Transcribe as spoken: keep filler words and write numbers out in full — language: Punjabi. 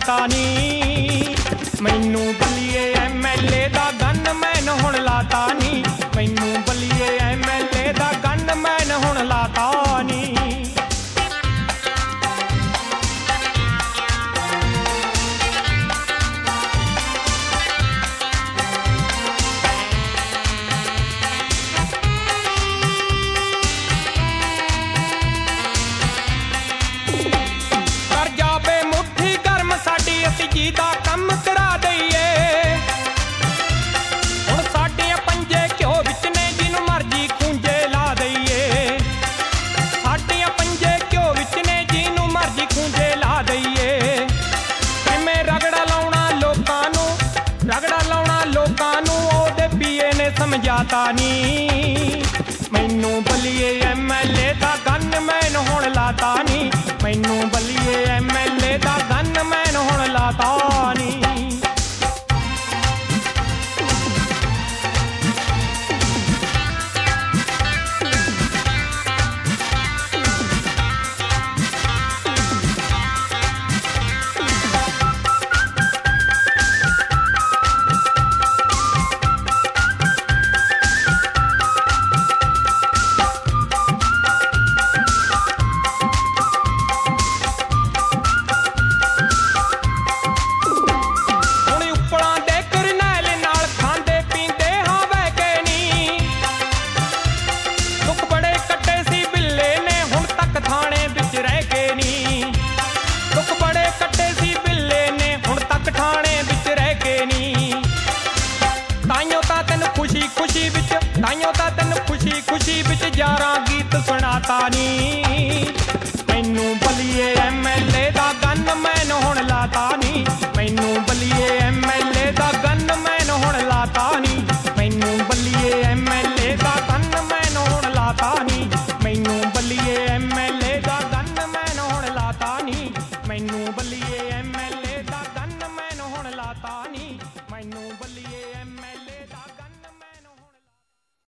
ਸਮਝਾਤਾ ਨੀ। ਮੈਨੂੰ ਬਲੀਏ ਐਮ ਐਲ ਏ ਦਾ ਗਨਮੈਨ ਹੁਣ ਲਾਤਾ ਨੀ। ਮੈਨੂੰ ਬਲੀਏ ਐਮ ਐਲ ਏ ਦਾ ਗਨਮੈਨ ਹੁਣ ਲਾਤਾ ਨੀ। ਜੀ ਦਾ ਕੰਮ ਕਰਾ ਦਈਏ ਹੁਣ ਸਾਡੀਆਂ ਪੰਜੇ ਘਿਓ ਵਿੱਚ ਨੇ ਜਿਹਨੂੰ ਮਰਜੀ ਖੂੰਜੇ ਲਾ ਦਈਏ। ਸਾਡੀਆਂ ਪੰਜੇ ਘਿਓ ਵਿੱਚ ਨੇ ਜਿਹਨੂੰ ਮਰਜੀ ਖੂੰਜੇ ਲਾ ਦਈਏ। ਕਿਵੇਂ ਰਗੜਾ ਲਾਉਣਾ ਲੋਕਾਂ ਨੂੰ ਰਗੜਾ ਲਾਉਣਾ ਲੋਕਾਂ ਨੂੰ ਉਹਦੇ ਪੀਏ ਨੇ ਸਮਝਾਤਾ ਨੀ। ਮੈਨੂੰ ਬਲੀਏ ਐਮ ਐਲ ਏ ਦਾ ਗਨਮੈਨ ਹੁਣ ਲਾਤਾ ਨੀ। ਮੈਨੂੰ ਬਲੀਏ ਐਮ ਐਲ ਏ ਦਾ ਗਨਮੈਨ ਹੁਣ ਲਾਤਾ ਨੀ। ਖੁਸ਼ੀ ਵਿੱਚ ਤਾਈਓ ਤਾਂ ਤੈਨੂੰ ਖੁਸ਼ੀ ਖੁਸ਼ੀ ਵਿੱਚ ਯਾਰਾਂ ਗੀਤ ਸੁਣਾਤਾ ਨੀ। ਮੈਨੂੰ ਬਲੀਏ ਐਮ ਐਲ ਏ ਦਾ ਗਨਮੈਨ ਹੁਣ ਲਾਤਾ ਨੀ। ਮੈਨੂੰ ਬਲੀਏ ਐਮ ਐਲ ਏ ਦਾ ਗਨਮੈਨ ਹੁਣ ਲਾਤਾ ਨੀ।